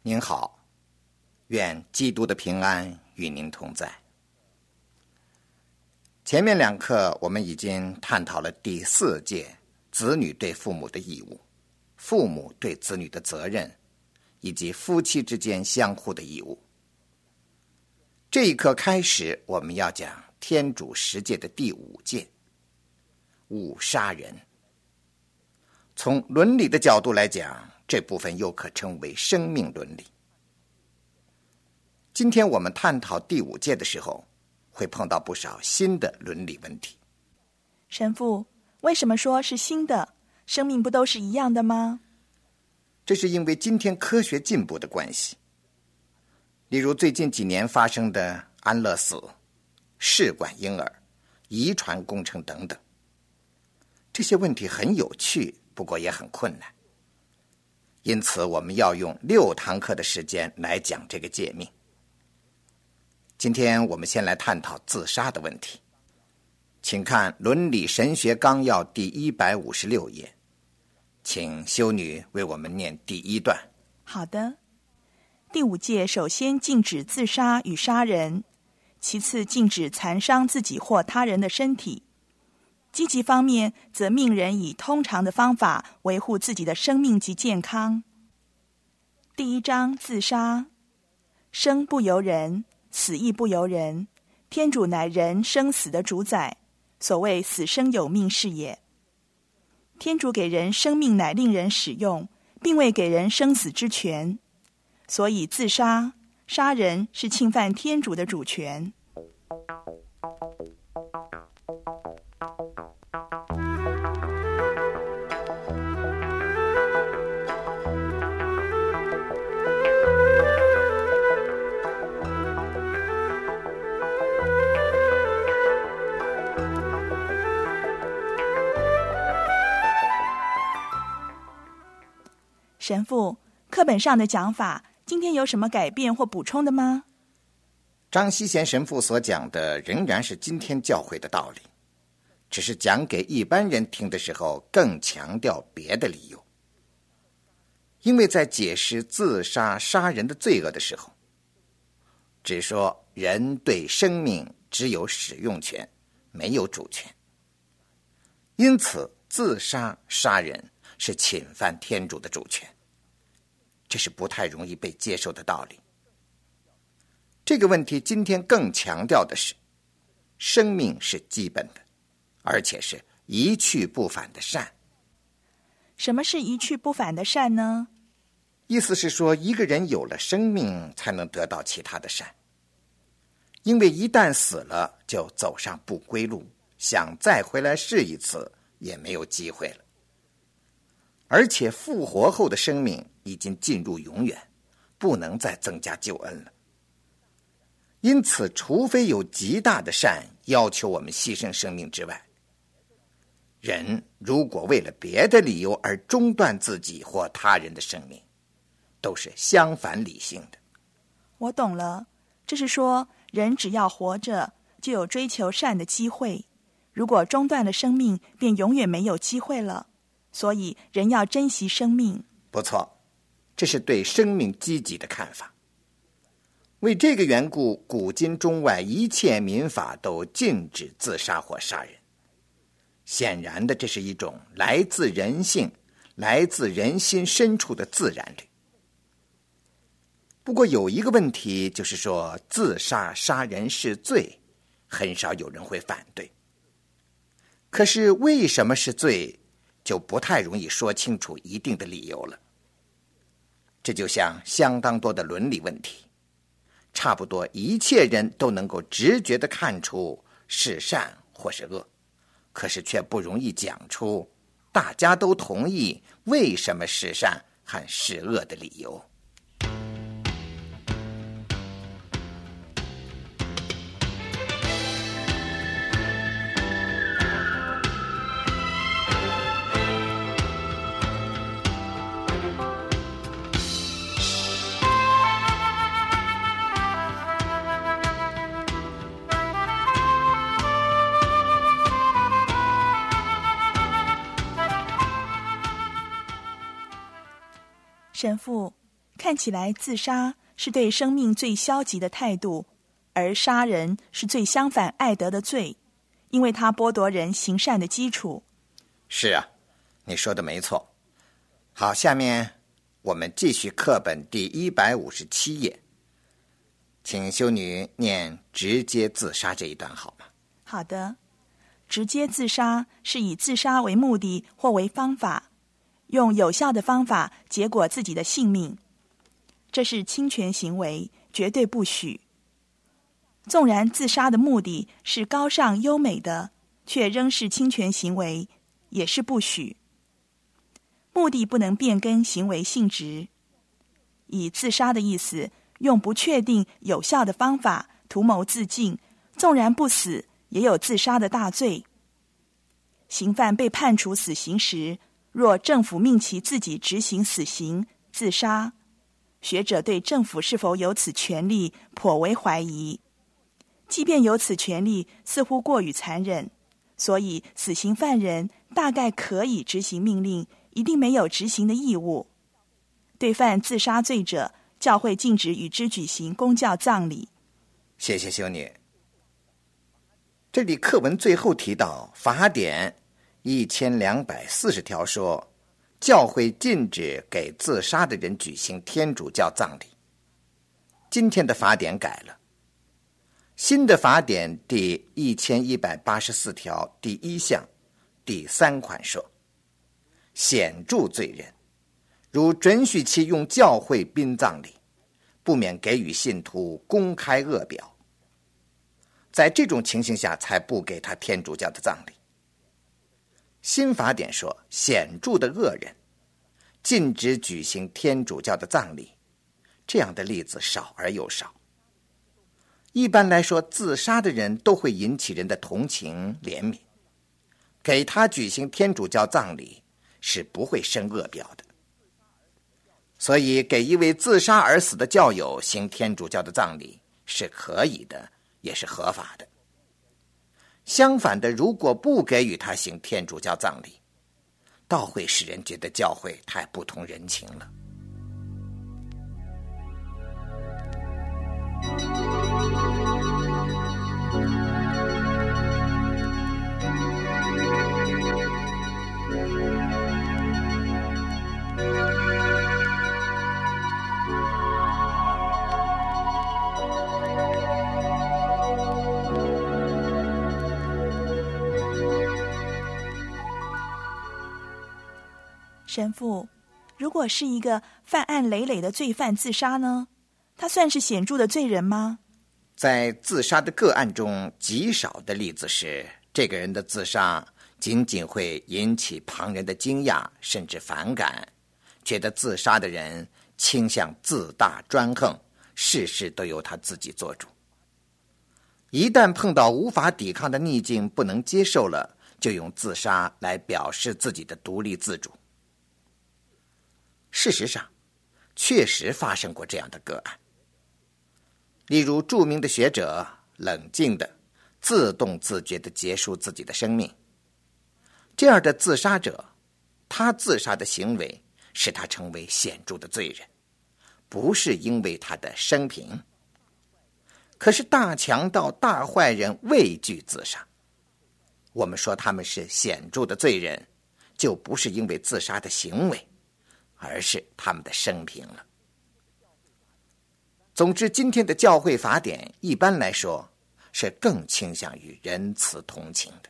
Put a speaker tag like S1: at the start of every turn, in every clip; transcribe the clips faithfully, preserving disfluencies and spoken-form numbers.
S1: 您好，愿基督的平安与您同在。前面两课我们已经探讨了第四届子女对父母的义务，父母对子女的责任，以及夫妻之间相互的义务。这一课开始，我们要讲天主十诫的第五诫，勿杀人。从伦理的角度来讲，这部分又可称为生命伦理。今天我们探讨第五诫的时候，会碰到不少新的伦理问题。
S2: 神父，为什么说是新的？生命不都是一样的吗？
S1: 这是因为今天科学进步的关系。例如最近几年发生的安乐死、试管婴儿、遗传工程等等，这些问题很有趣，不过也很困难。因此我们要用六堂课的时间来讲这个诫命。今天我们先来探讨自杀的问题，请看《伦理神学纲要》第一百五十六页，请修女为我们念第一段。
S2: 好的。第五诫首先禁止自杀与杀人，其次禁止残伤自己或他人的身体。积极方面，则命人以通常的方法维护自己的生命及健康。第一章自杀，生不由人，死亦不由人，天主乃人生死的主宰，所谓死生有命是也。天主给人生命乃令人使用，并未给人生死之权，所以自杀、杀人是侵犯天主的主权。神父，课本上的讲法今天有什么改变或补充的吗？
S1: 张希贤神父所讲的仍然是今天教会的道理，只是讲给一般人听的时候更强调别的理由。因为在解释自杀杀人的罪恶的时候，只说人对生命只有使用权，没有主权，因此自杀杀人是侵犯天主的主权，这是不太容易被接受的道理。这个问题今天更强调的是，生命是基本的，而且是一去不返的善。
S2: 什么是一去不返的善呢？
S1: 意思是说，一个人有了生命才能得到其他的善，因为一旦死了就走上不归路，想再回来试一次也没有机会了。而且复活后的生命已经进入永远，不能再增加救恩了。因此除非有极大的善要求我们牺牲生命之外，人如果为了别的理由而中断自己或他人的生命，都是相反理性的。
S2: 我懂了，这是说人只要活着就有追求善的机会，如果中断了生命便永远没有机会了，所以人要珍惜生命。
S1: 不错，这是对生命积极的看法。为这个缘故，古今中外一切民法都禁止自杀或杀人。显然的，这是一种来自人性、来自人心深处的自然律。不过有一个问题，就是说自杀杀人是罪，很少有人会反对。可是为什么是罪，就不太容易说清楚一定的理由了。这就像相当多的伦理问题，差不多一切人都能够直觉地看出是善或是恶，可是却不容易讲出大家都同意为什么是善和是恶的理由。
S2: 神父， 看起来自杀是对生命最消极的态度，而杀人是最相反爱德的罪，因为它剥夺人行善的基础。
S1: 是啊，你说的没错。好，下面我们继续课本第一百五十七页，请修女念直接自杀这一段好吗？
S2: 好的。直接自杀是以自杀为目的或为方法，用有效的方法结果自己的性命，这是侵权行为，绝对不许。纵然自杀的目的是高尚优美的，却仍是侵权行为，也是不许。目的不能变更行为性质。以自杀的意思，用不确定有效的方法图谋自尽，纵然不死，也有自杀的大罪。刑犯被判处死刑时，若政府命其自己执行死刑，自杀，学者对政府是否有此权利颇为怀疑。即便有此权利，似乎过于残忍，所以死刑犯人大概可以执行命令，一定没有执行的义务。对犯自杀罪者，教会禁止与之举行公教葬礼。
S1: 谢谢修女。这里课文最后提到法典一千两百四十条说，教会禁止给自杀的人举行天主教葬礼。今天的法典改了，新的法典第一千一百八十四条第一项第三款说，显著罪人如准许其用教会殡葬礼，不免给予信徒公开恶表，在这种情形下才不给他天主教的葬礼。新法典说，显著的恶人禁止举行天主教的葬礼，这样的例子少而又少。一般来说，自杀的人都会引起人的同情怜悯，给他举行天主教葬礼是不会生恶表的。所以给一位自杀而死的教友行天主教的葬礼是可以的，也是合法的。相反的，如果不给予他行天主教葬礼，倒会使人觉得教会太不通人情了。
S2: 神父，如果是一个犯案累累的罪犯自杀呢？他算是显著的罪人吗？
S1: 在自杀的个案中，极少的例子是这个人的自杀仅仅会引起旁人的惊讶甚至反感，觉得自杀的人倾向自大专横，事事都由他自己做主。一旦碰到无法抵抗的逆境不能接受了，就用自杀来表示自己的独立自主。事实上，确实发生过这样的个案。例如，著名的学者冷静的、自动自觉地结束自己的生命。这样的自杀者，他自杀的行为使他成为显著的罪人，不是因为他的生平。可是大强盗、大坏人畏惧自杀，我们说他们是显著的罪人，就不是因为自杀的行为，而是他们的生平了。总之，今天的教会法典一般来说是更倾向于仁慈同情的。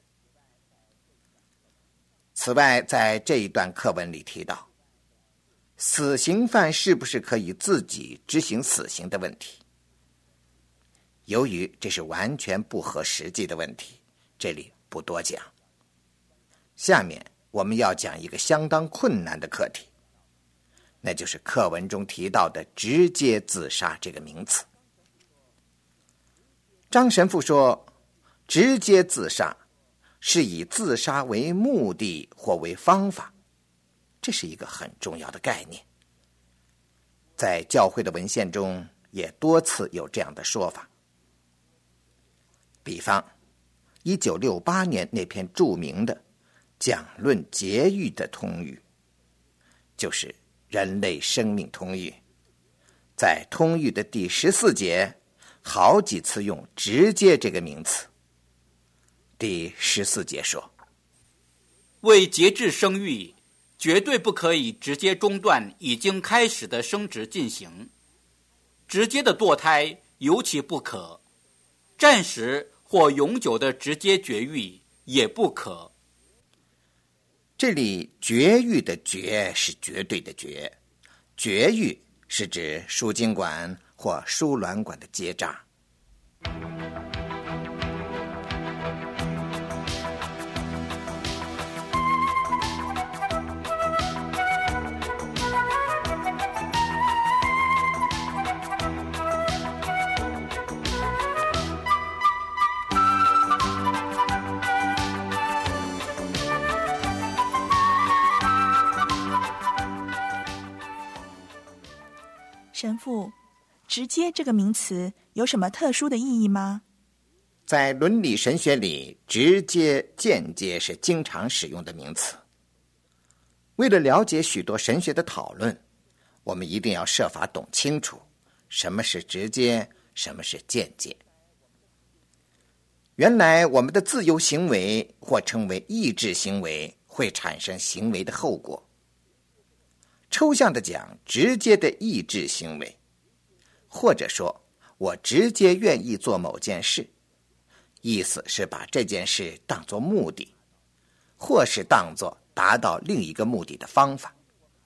S1: 此外，在这一段课文里提到，死刑犯是不是可以自己执行死刑的问题。由于这是完全不合实际的问题，这里不多讲。下面我们要讲一个相当困难的课题，那就是课文中提到的直接自杀这个名词。张神父说，直接自杀是以自杀为目的或为方法，这是一个很重要的概念。在教会的文献中也多次有这样的说法。比方一九六八年那篇著名的讲论节欲的通谕，就是人类生命通谕， 在通谕的第十四节好几次用直接这个名词。第十四节说，
S3: 为节制生育，绝对不可以直接中断已经开始的生殖进行，直接的堕胎尤其不可，暂时或永久的直接绝育也不可。
S1: 这里绝育的绝是绝对的绝，绝育是指输精管或输卵管的结扎。
S2: 神父，直接这个名词有什么特殊的意义吗？
S1: 在伦理神学里，直接、间接是经常使用的名词。为了了解许多神学的讨论，我们一定要设法懂清楚什么是直接，什么是间接。原来我们的自由行为或称为意志行为会产生行为的后果。抽象的讲，直接的意志行为，或者说我直接愿意做某件事，意思是把这件事当作目的，或是当作达到另一个目的的方法。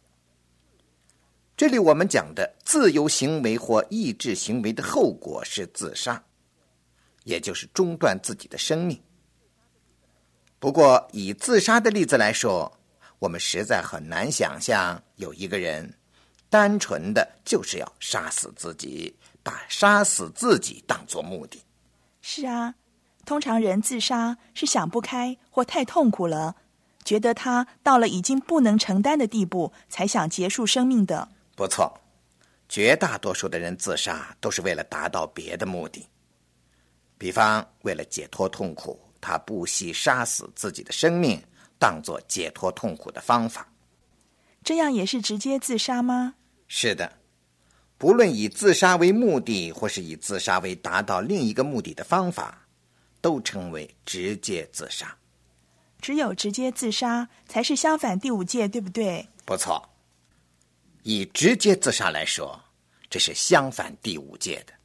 S1: 这里我们讲的自由行为或意志行为的后果是自杀，也就是中断自己的生命。不过以自杀的例子来说，我们实在很难想象有一个人单纯的就是要杀死自己，把杀死自己当作目的。
S2: 是啊，通常人自杀是想不开或太痛苦了，觉得他到了已经不能承担的地步，才想结束生命的。
S1: 不错，绝大多数的人自杀都是为了达到别的目的，比方为了解脱痛苦，他不惜杀死自己的生命，当作解脱痛苦的方法。
S2: 这样也是直接自杀吗？
S1: 是的，不论以自杀为目的，或是以自杀为达到另一个目的的方法，都称为直接自杀。
S2: 只有直接自杀才是相反第五戒，对不对？
S1: 不错，以直接自杀来说，这是相反第五戒的。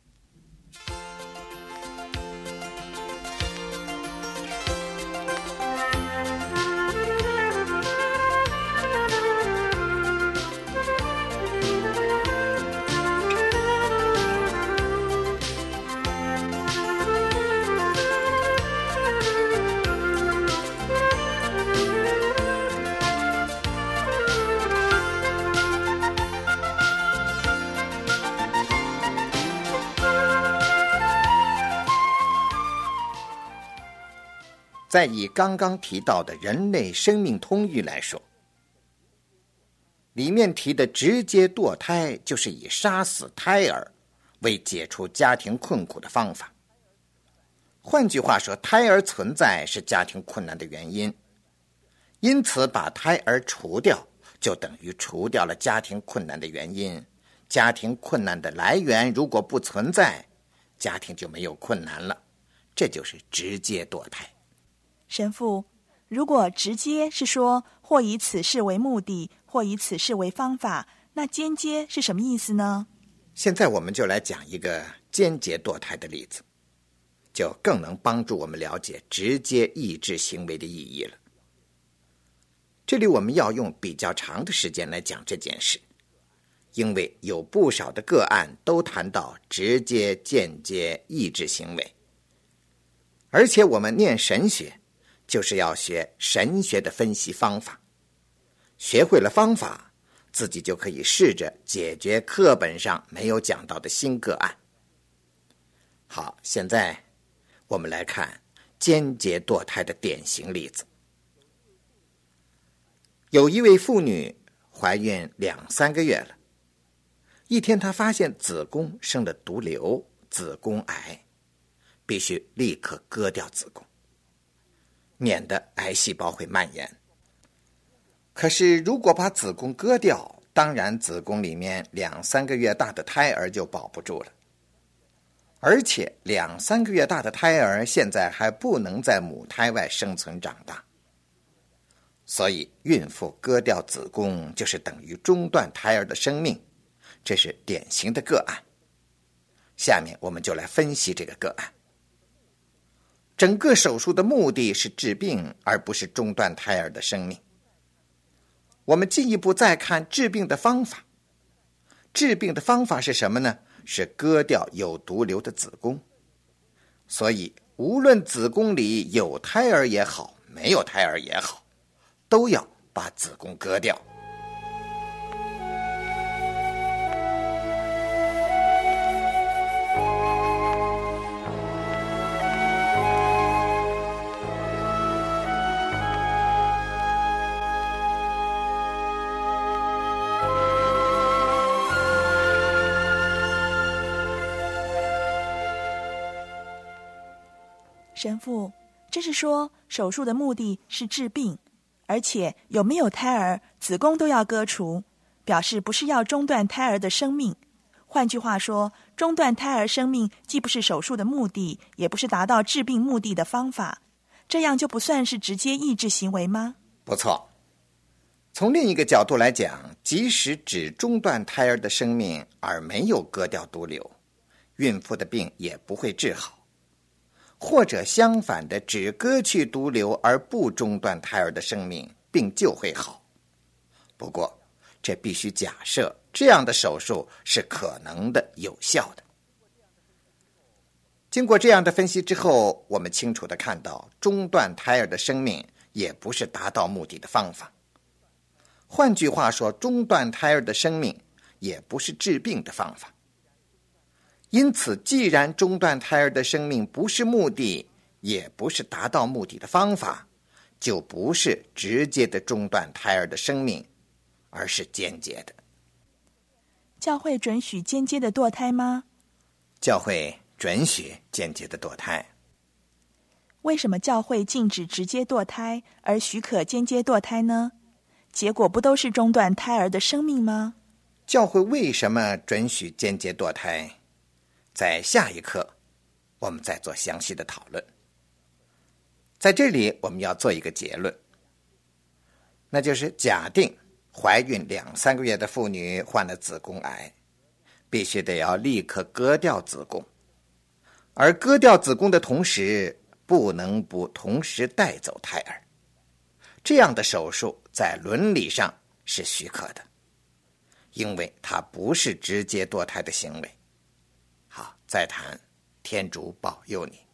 S1: 再以刚刚提到的人类生命通谕来说，里面提的直接堕胎就是以杀死胎儿为解除家庭困苦的方法。换句话说，胎儿存在是家庭困难的原因，因此把胎儿除掉就等于除掉了家庭困难的原因。家庭困难的来源如果不存在，家庭就没有困难了，这就是直接堕胎。
S2: 神父，如果直接是说或以此事为目的，或以此事为方法，那间接是什么意思呢？
S1: 现在我们就来讲一个间接堕胎的例子，就更能帮助我们了解直接意志行为的意义了。这里我们要用比较长的时间来讲这件事，因为有不少的个案都谈到直接、间接意志行为，而且我们念神学就是要学神学的分析方法，学会了方法，自己就可以试着解决课本上没有讲到的新个案。好，现在我们来看间接堕胎的典型例子。有一位妇女怀孕两三个月了，一天她发现子宫生了毒瘤，子宫癌，必须立刻割掉子宫，免得癌细胞会蔓延。可是如果把子宫割掉， 当然子宫里面两三个月大的胎儿就保不住了。而且两三个月大的胎儿现在还不能在母胎外生存长大，所以孕妇割掉子宫就是等于中断胎儿的生命，这是典型的个案。下面我们就来分析这个个案。整个手术的目的是治病，而不是中断胎儿的生命。我们进一步再看治病的方法。治病的方法是什么呢？是割掉有毒瘤的子宫。所以无论子宫里有胎儿也好，没有胎儿也好，都要把子宫割掉。
S2: 神父，这是说手术的目的是治病，而且有没有胎儿，子宫都要割除，表示不是要中断胎儿的生命。换句话说，中断胎儿生命既不是手术的目的，也不是达到治病目的的方法，这样就不算是直接抑制行为吗？
S1: 不错。从另一个角度来讲，即使只中断胎儿的生命而没有割掉毒瘤，孕妇的病也不会治好。或者相反的，只割去毒瘤而不中断胎儿的生命，病就会好。不过这必须假设这样的手术是可能的、有效的。经过这样的分析之后，我们清楚地看到，中断胎儿的生命也不是达到目的的方法。换句话说，中断胎儿的生命也不是治病的方法。因此，既然中断胎儿的生命不是目的，也不是达到目的的方法，就不是直接的中断胎儿的生命，而是间接的。
S2: 教会准许间接的堕胎吗？
S1: 教会准许间接的堕胎。
S2: 为什么教会禁止直接堕胎，而许可间接堕胎呢？结果不都是中断胎儿的生命吗？
S1: 教会为什么准许间接堕胎？在下一课我们再做详细的讨论。在这里我们要做一个结论，那就是假定怀孕两三个月的妇女患了子宫癌，必须得要立刻割掉子宫，而割掉子宫的同时，不能不同时带走胎儿。这样的手术在伦理上是许可的，因为它不是直接堕胎的行为。好，再谈，天主保佑你。